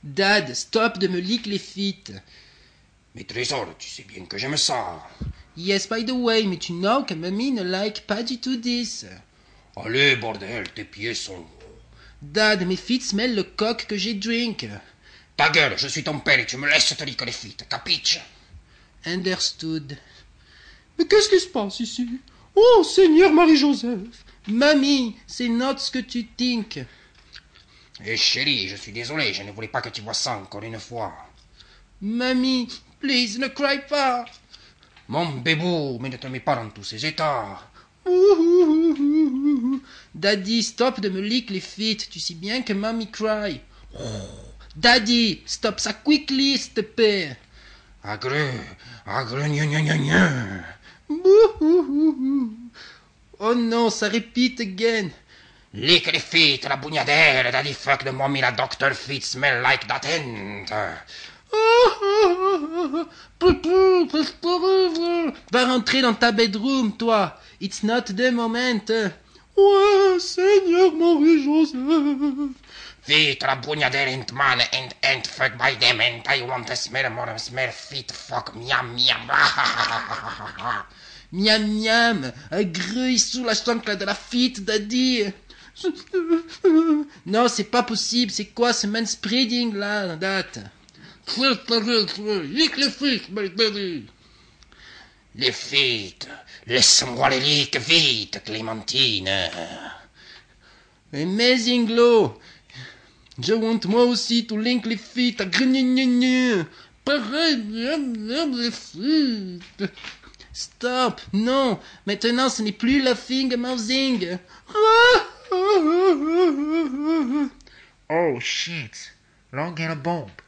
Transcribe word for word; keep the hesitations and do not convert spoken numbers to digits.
Dad, stop de me lick les feet. Mais trésor, tu sais bien que j'aime ça. Yes, by the way, mais tu know que mamie ne like pas du tout this. Allez, bordel, tes pieds sont... Dad, mes feet smell le coq que j'ai drink. Ta gueule, je suis ton père et tu me laisses te licker les feet, capiche? Understood. Mais qu'est-ce qui se passe ici? Oh, Seigneur Marie-Joseph! Mamie, c'est not ce que tu think. Eh chérie, je suis désolé, je ne voulais pas que tu vois ça encore une fois. Mamie, please, ne cry pas. Mon bébou, mais ne te mets pas dans tous ces états. Daddy, stop de me lick les feet. Tu sais bien que mamie cry. Daddy, stop ça quickly, s'il te plaît. Agreux, agreux, gna gna gna gna. Oh non, ça repeat again. Lick les feet, la bougnadelle, daddy fuck the mommy, la doctor feet smell like that end. Va rentrer dans ta bedroom, toi. It's not the moment. Ouais, Seigneur Marie-Joseph. Feet, la bougnadelle, and man, and and fuck by them, and I want to smell more, smell feet, fuck, miam, miam. Miam miam, un grouille sous la chancre de la feet, daddy. Non, c'est pas possible. C'est quoi ce manspreading là, date? Lick les feet, my baby. Les feet, laisse-moi les lick vite, Clémentine. Amazing glow. Je want moi aussi to link les feet à grignognogno. Pareil, miam, miam, les feet. Stop, non. Maintenant, ce n'est plus laughing mousing. Oh shit, long and a bomb.